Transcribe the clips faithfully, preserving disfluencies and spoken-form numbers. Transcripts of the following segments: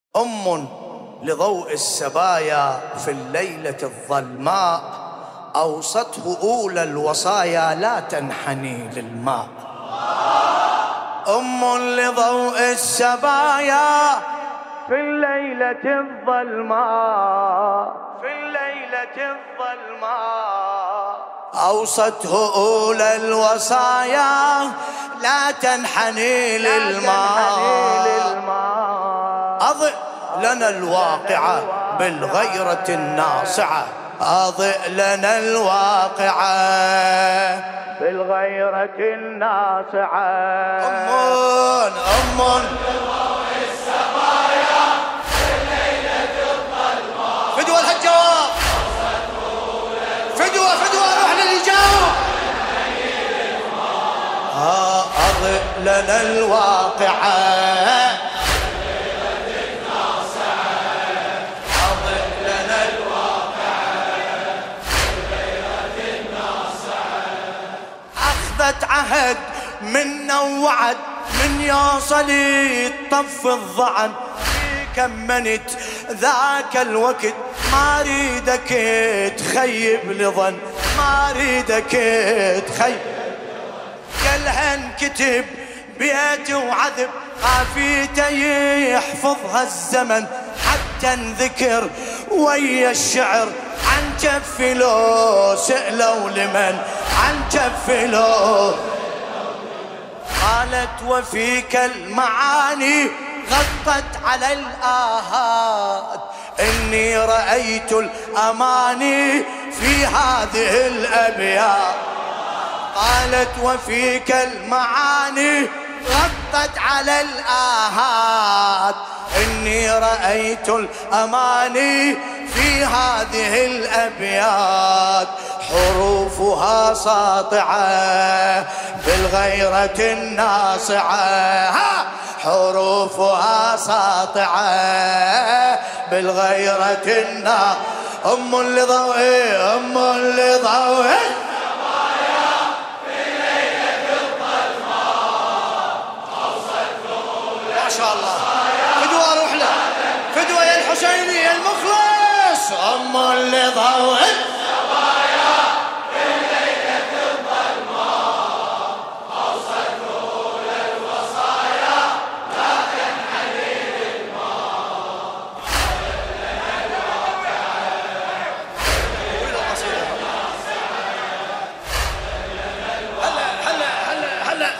أم لضوء السبايا في الليلة الظلماء، أوصته أولى الوصايا لا تنحني للماء. أم لضوء السبايا في الليلة الظلماء، في الليلة الظلماء، أوصته أولى الوصايا لا تنحني للماء. أضئ لنا الواقعة بالغيرة الناصعة، أضئ لنا الواقعة بالغيرة الناصعة. أم أم لضوء السبايا في الليلة الظلماء. فدوى الهالجواب، فدوى فدوى روح للي جاوب. أضئ لنا الواقعة عهد منا ووعد من يوصل يطف الظعن. كمنت ذاك الوقت ما ريدك تخيب لظن، ما ريدك تخيب. قالها انكتب بيت وعذب خافيته يحفظها الزمن، حتى انذكر ويا الشعر عن جف لو سألوا لمن، عن جف لو. قالت وفيك المعاني غطت على الآهات، إني رأيت الأماني في هذه الأبيات. قالت وفيك المعاني غطت على الآهات، إني رأيت الأماني في هذه الأبيات. حروفها ساطعة بالغيرة الناصعة، حروفها ساطعة بالغيرة الناصعة. أم لضوء أم لضوء السبايا في ليلة الظلماء، أوصته ما شاء الله. فدوى روح له، فدوى يا الحسيني يا المخلص. أم لضوء السبايا في ليلة الظلماء، أوصته للوصايا لا تنحني للماء. هلا هلا هلا هلا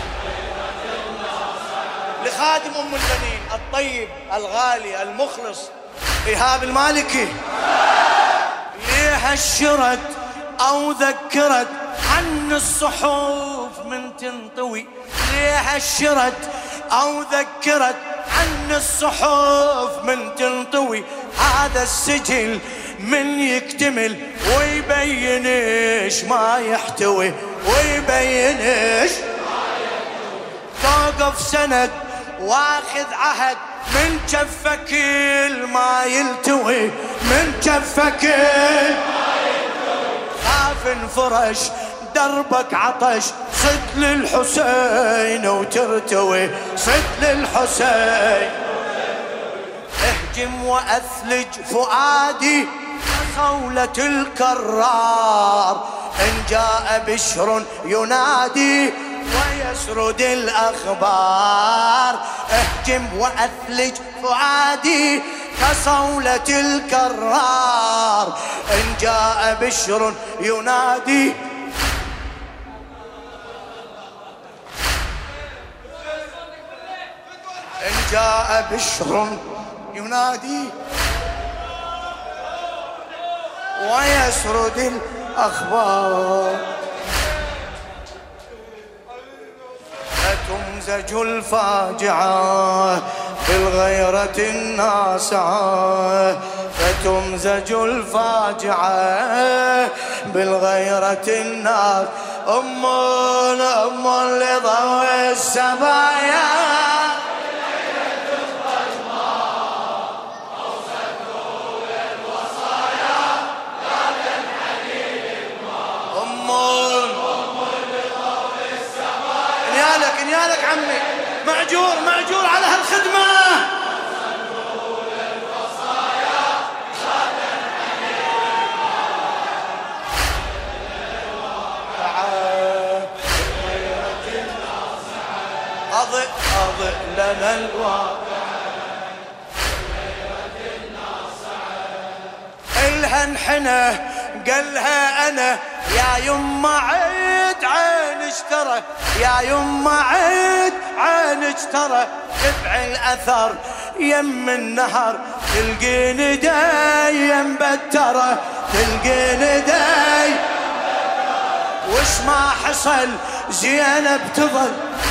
لخادم أم البنين الطيب الغالي المخلص إيهاب المالكي. ليه هشرت أو ذكرت عن الصحف من تنطوي، ليه هشرت أو ذكرت عن الصحف من تنطوي. هذا السجل من يكتمل ويبينش ما يحتوي، ويبينش ما يحتوي. توقف سند واخذ عهد من جفك ما يلتوي، من جفك ما يلتوي. خاف انفرش دربك عطش، صد للحسين وترتوي، صد للحسين. اهجم واثلج فؤادي كصولة الكرار، إن جاء بشر ينادي ويسرد الأخبار. اهجم وأثلج فؤادي كصولة الكرار، إن جاء بشر ينادي. إن جاء بشر ينادي ويسرد الأخبار. فتمزج الفاجعة بالغيرة الناصعة، فتمزج الفاجعة بالغيرة الناصعة. أم أم لضوء السبايا يالك عمي، معجور معجور على هالخدمة. الواقعة إلها انحنى قالها أنا يا يما عيد عين اشترى يا يما عيد عين اشترى تبع الأثر يم النهر تلقيني دايم بترى تلقيني دايم وش ما حصل زينب تظل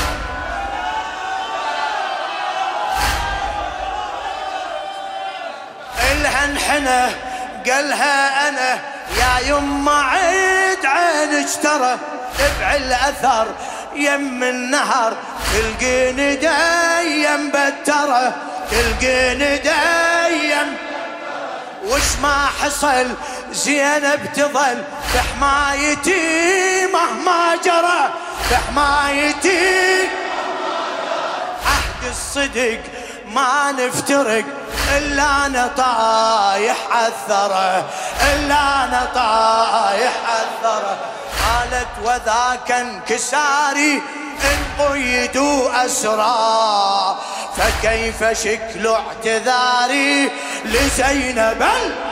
إلها انحنى قالها أنا يا يما عيد عين اشترى تبع الأثر يم النهر تلقيني دايم بترى تلقيني دايم وش ما حصل زينب تظل بحمايتي مهما جرى بحمايتي عهد الصدق ما نفترق إلا أنا طايح عالثرى إلا أنا طايح عالثرى قالت وذاك انكساري إن قيدوا أسرى فكيف شكل اعتذاري لزينب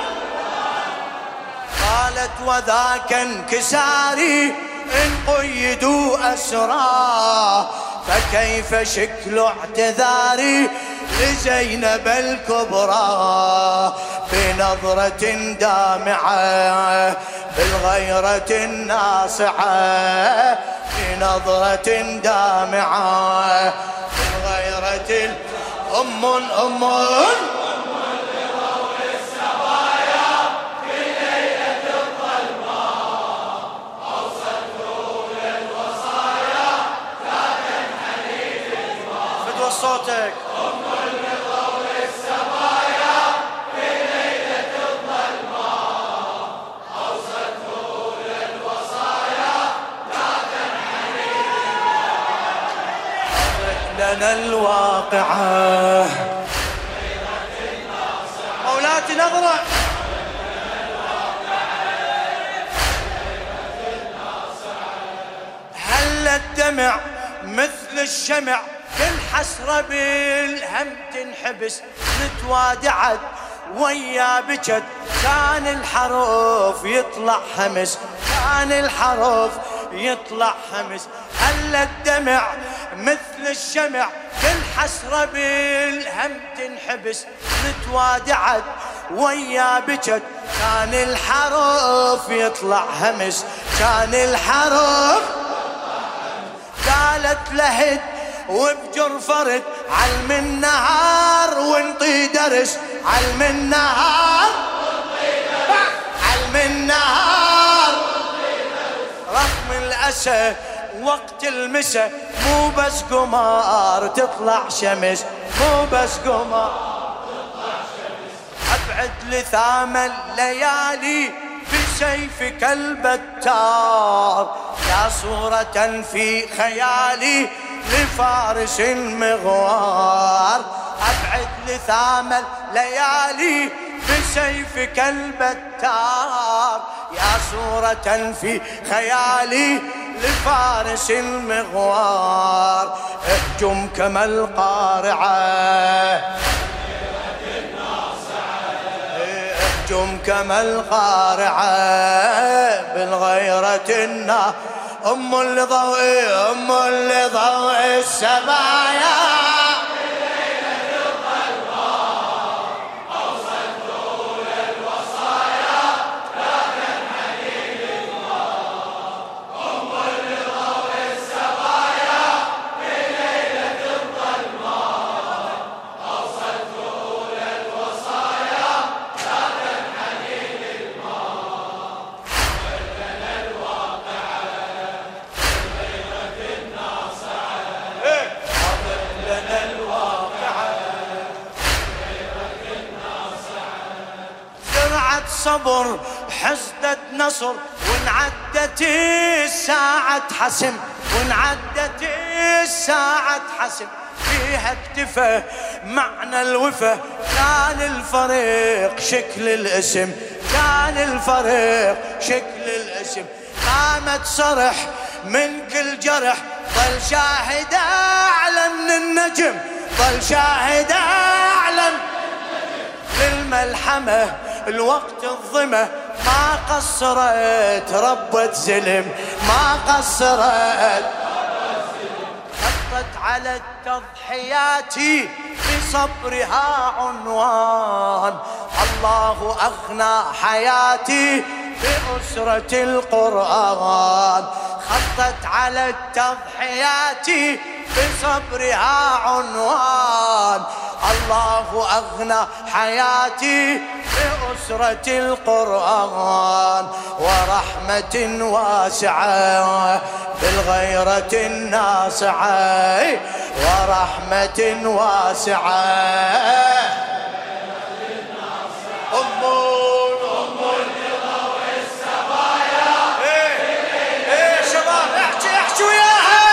قالت وذاك انكساري إن قيدوا أسرى فكيف شكل اعتذاري لزينب الكبرى بنظرة دامعة بالغيرة الناصعة بنظرة دامعة بالغيرة أم أم صوتك أم لضوء السمايا في ليلة الظلماء أوصته للوصايا لا تنحني أضح لنا الواقعة مولاتي نظرة هل الدمع مثل الشمع كل حسرة بالهم تنحبس نتوادعت ويا بجد كان الحروف يطلع همس كان الحروف يطلع همس هل الدمع مثل الشمع كل حسرة بالهم تنحبس نتوادعت ويا بجد كان الحروف يطلع همس كان الحروف قالت لهد وبجر فرد علم النهار وانطي درس علم النهار علم النهار رغم الأسى وقت المسا مو بس قمار تطلع شمس مو بس قمار تطلع شمس أبعد لثام الليالي بسيفك البتار يا صورة في خيالي لفارس المغوار أبعد لثام الليالي بسيفك البتار يا صورة في خيالي لفارس المغوار اهجم كما القارعة اهجم كما القارعة بالغيرة النار أم لضوء أم لضوء السبايا بليلة الظلماء أوصلت للوصايا لا تنحني للنار أم لضوء السبايا بليلة الظلماء أوصلت للوصايا لا تنحني للنار ولنا الواقعة صبر حصدت نصر وانعدت الساعة حسم وانعدت الساعة حسم فيها اكتفى معنى الوفا كان الفريق شكل الاسم كان الفريق شكل الاسم قامت صرح من كل جرح ظل شاهد أعلى من النجم ظل شاهد أعلن للملحمة الوقت الظمة، ما قصرت ربة زلم، ما قصرت. حطت على التضحيات بصبرها عنوان، الله أغنى حياتي بأسرة القرآن. خطت على التضحيات بصبرها عنوان، الله أغنى حياتي بأسرة القرآن. ورحمة واسعة بالغيرة الناصعة، ورحمة واسعة. أم أم لضوء السبايا. إيه إيه شباب احكي احكي وياها.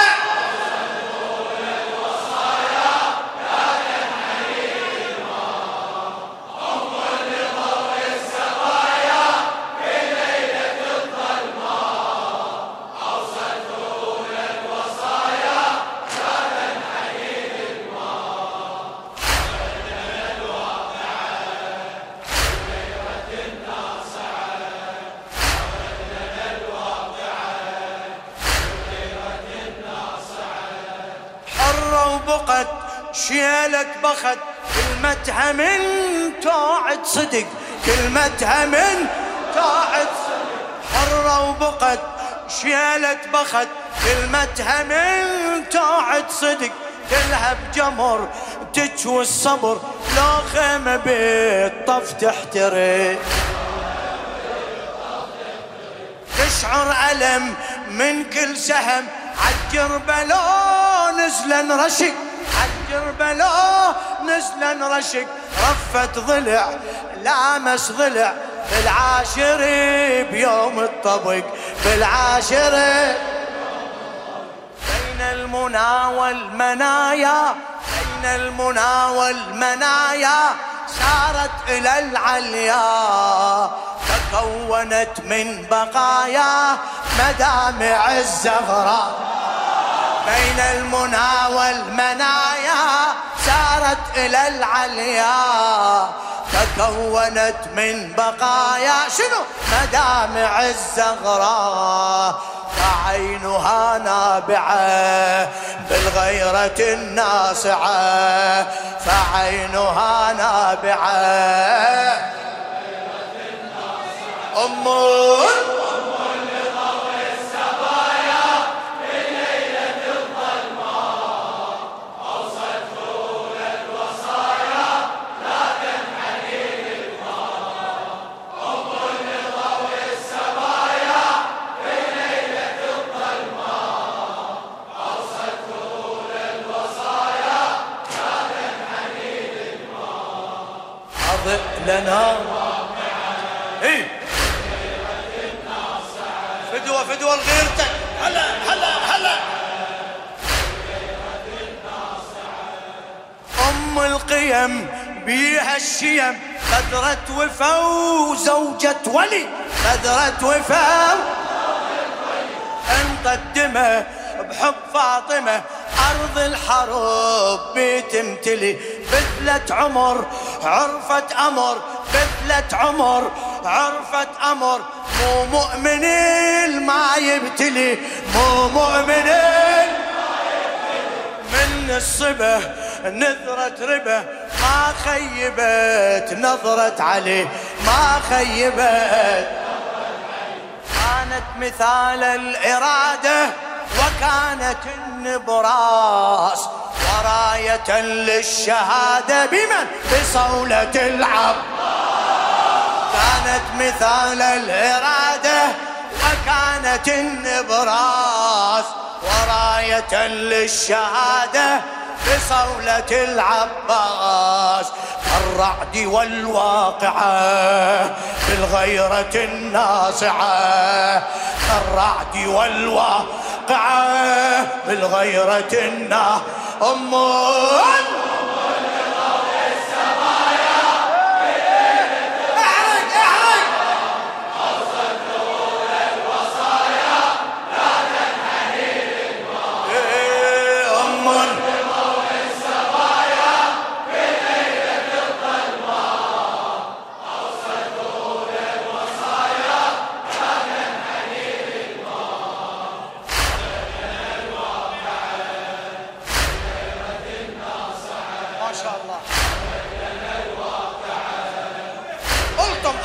وبقت شيلك بخت، كلمتها من توعد صدق، كلمتها من توعد صدق. حرة وبقت شيلك بخت، كلمتها من توعد صدق. تلهب جمر تجوي الصبر، لو خيمة بالطف تحترق. تشعر ألم من كل سهم، عالجربلو نزلا رشق، عالجربلو نزلا رشق. رفت ضلع لامس ضلع، بالعاشر بيوم الطبق، بالعاشر. بين المنى والمنايا، بين المنى والمنايا، سارت إلى العليا، تكونت من بقايا مدامع الزهراء. بين المنى والمنايا، سارت إلى العليا، تكونت من بقايا شنو مدامع الزهراء. فعينها نابعة بالغيرة الناصعة، فعينها نابعة. أم لنا اي فدوة فدوة لغيرتك. هلا هلا هلا. أم القيم بيها الشيم، بدرة وفا وزوجة ولي، بدرة وفا انطت دمه بحب فاطمة، أرض الحرب بتمتلي. بذلة عمر عرفت أمر، بذلة عمر عرفت أمر. مو مؤمن ما يبتلي، مو مؤمن من الصبا نذرة ربا، ما خيبت نظرة عليه، ما خيبت. كانت مثال الإرادة وكانت النبراس، وراية للشهادة بمن؟ بصولة العباس. كانت مثال الإرادة وكانت النبراس، وراية للشهادة بصولة العباس. الرعد والواقعة بالغيرة الناصعة، الرعد والواقعة بالغيرة الناصعة. أم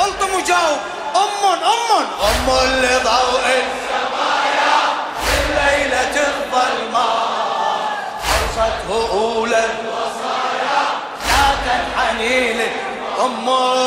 الطم وجاوب. أم أم أم لضوء السمايا في ليلة الظلماء أوصته أولى الوصايا لا تنحني لي. أم